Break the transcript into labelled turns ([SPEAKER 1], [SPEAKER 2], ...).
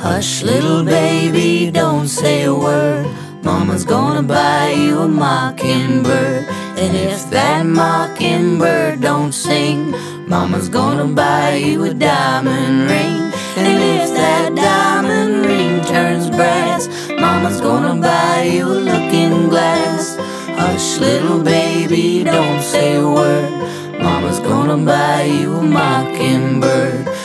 [SPEAKER 1] Hush, little baby, don't say a word. Mama's gonna buy you a mockingbird. And if that mockingbird don't sing, Mama's gonna buy you a diamond ring. And if that diamond ring turns brass, Mama's gonna buy you a looking glass. Hush, little baby, don't say a word. Mama's gonna buy you a mockingbird.